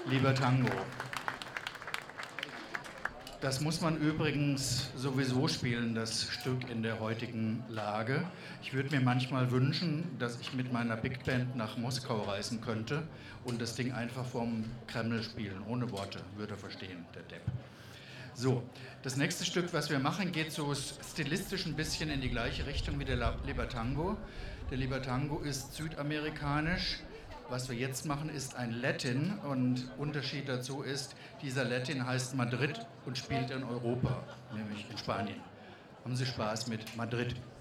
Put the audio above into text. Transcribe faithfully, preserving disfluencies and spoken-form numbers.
Lieber Tango. Das muss man übrigens sowieso spielen, das Stück in der heutigen Lage. Ich würde mir manchmal wünschen, dass ich mit meiner Big Band nach Moskau reisen könnte und das Ding einfach vorm Kreml spielen, ohne Worte, würde er verstehen, der Depp. So, das nächste Stück, was wir machen, geht so stilistisch ein bisschen in die gleiche Richtung wie der Libertango. Der Libertango ist südamerikanisch. Was wir jetzt machen, ist ein Latin und Unterschied dazu ist, dieser Latin heißt Madrid und spielt in Europa, nämlich in Spanien. Haben Sie Spaß mit Madrid?